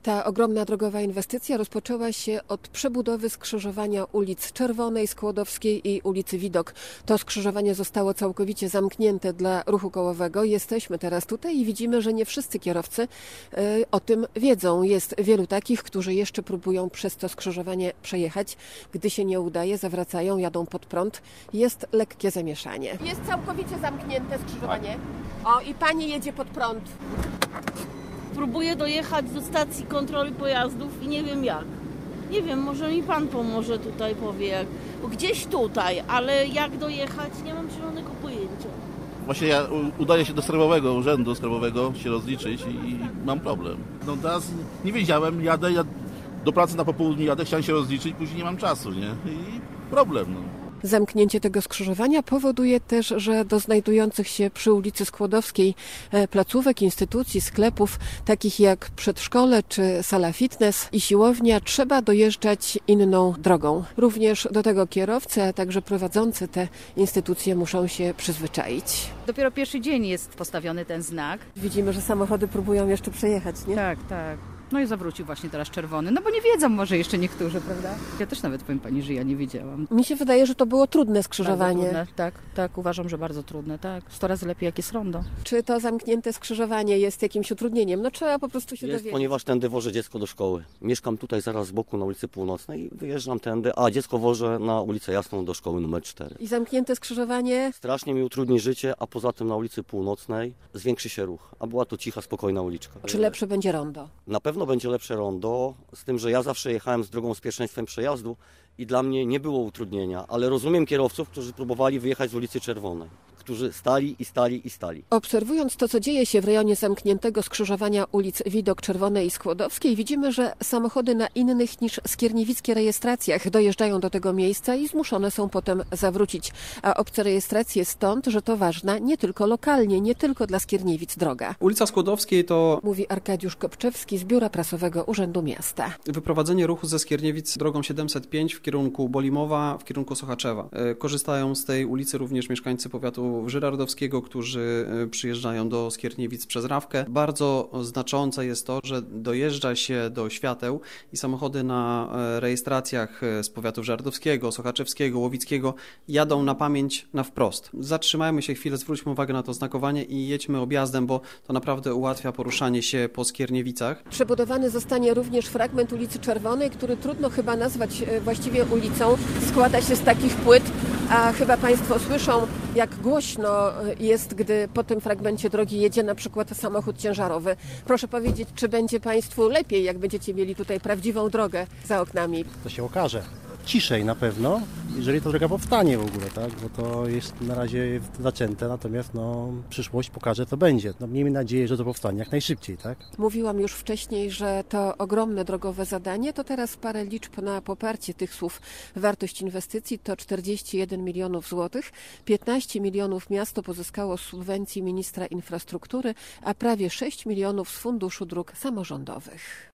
Ta ogromna drogowa inwestycja rozpoczęła się od przebudowy skrzyżowania ulic Czerwonej, Skłodowskiej i ulicy Widok. To skrzyżowanie zostało całkowicie zamknięte dla ruchu kołowego. Jesteśmy teraz tutaj i widzimy, że nie wszyscy kierowcy o tym wiedzą. Jest wielu takich, którzy jeszcze próbują przez to skrzyżowanie przejechać. Gdy się nie udaje, zawracają, jadą pod prąd. Jest lekkie zamieszanie. Jest całkowicie zamknięte skrzyżowanie. O, i pani jedzie pod prąd. Próbuję dojechać do stacji kontroli pojazdów i nie wiem jak. Nie wiem, może mi pan pomoże tutaj, powie jak. Bo gdzieś tutaj, ale jak dojechać, nie mam zielonego pojęcia. Właśnie ja udaję się do skarbowego, urzędu skarbowego się rozliczyć i mam problem. No teraz nie wiedziałem, jadę do pracy na popołudnie, chciałem się rozliczyć, później nie mam czasu, nie? I problem, no. Zamknięcie tego skrzyżowania powoduje też, że do znajdujących się przy ulicy Skłodowskiej placówek, instytucji, sklepów, takich jak przedszkole czy sala fitness i siłownia, trzeba dojeżdżać inną drogą. Również do tego kierowcy, a także prowadzący te instytucje muszą się przyzwyczaić. Dopiero pierwszy dzień jest postawiony ten znak. Widzimy, że samochody próbują jeszcze przejechać, nie? Tak. No i zawrócił właśnie teraz czerwony. No bo nie wiedzą może jeszcze niektórzy, prawda? Ja też nawet, powiem pani, że ja nie wiedziałam. Mi się wydaje, że to było trudne skrzyżowanie. Bardzo trudne, tak, uważam, że bardzo trudne, tak. 100 razy lepiej, jak jest rondo. Czy to zamknięte skrzyżowanie jest jakimś utrudnieniem? No trzeba po prostu się dowiedzieć. Ponieważ tędy wożę dziecko do szkoły. Mieszkam tutaj zaraz z boku na ulicy Północnej, wyjeżdżam tędy, a dziecko wożę na ulicę Jasną do szkoły numer 4. I zamknięte skrzyżowanie? Strasznie mi utrudni życie, a poza tym na ulicy Północnej zwiększy się ruch, a była to cicha, spokojna uliczka. Czy lepsze będzie rondo? Na pewno będzie lepsze rondo, z tym, że ja zawsze jechałem z drogą z pierwszeństwem przejazdu i dla mnie nie było utrudnienia, ale rozumiem kierowców, którzy próbowali wyjechać z ulicy Czerwonej, którzy stali. Obserwując to, co dzieje się w rejonie zamkniętego skrzyżowania ulic Widok, Czerwonej i Skłodowskiej, widzimy, że samochody na innych niż skierniewickie rejestracjach dojeżdżają do tego miejsca i zmuszone są potem zawrócić. A obce rejestracje stąd, że to ważna nie tylko lokalnie, nie tylko dla Skierniewic droga. Ulica Skłodowskiej to... Mówi Arkadiusz Kopczewski z Biura Prasowego Urzędu Miasta. Wyprowadzenie ruchu ze Skierniewic drogą 705 w kierunku Bolimowa, w kierunku Sochaczewa. Korzystają z tej ulicy również mieszkańcy powiatu żyrardowskiego, którzy przyjeżdżają do Skierniewic przez Rawkę. Bardzo znaczące jest to, że dojeżdża się do świateł i samochody na rejestracjach z powiatów żyrardowskiego, sochaczewskiego, łowickiego jadą na pamięć na wprost. Zatrzymajmy się chwilę, zwróćmy uwagę na to znakowanie i jedźmy objazdem, bo to naprawdę ułatwia poruszanie się po Skierniewicach. Przebudowany zostanie również fragment ulicy Czerwonej, który trudno chyba nazwać właściwie ulicą. Składa się z takich płyt, a chyba Państwo słyszą, jak głośno jest, gdy po tym fragmencie drogi jedzie na przykład samochód ciężarowy. Proszę powiedzieć, czy będzie Państwu lepiej, jak będziecie mieli tutaj prawdziwą drogę za oknami? To się okaże. Ciszej na pewno, jeżeli ta droga powstanie w ogóle, tak? Bo to jest na razie zaczęte, natomiast przyszłość pokaże, co będzie. Miejmy nadzieję, że to powstanie jak najszybciej, tak? Mówiłam już wcześniej, że to ogromne drogowe zadanie, to teraz parę liczb na poparcie tych słów. Wartość inwestycji to 41 milionów złotych, 15 milionów miasto pozyskało z subwencji ministra infrastruktury, a prawie 6 milionów z Funduszu Dróg Samorządowych.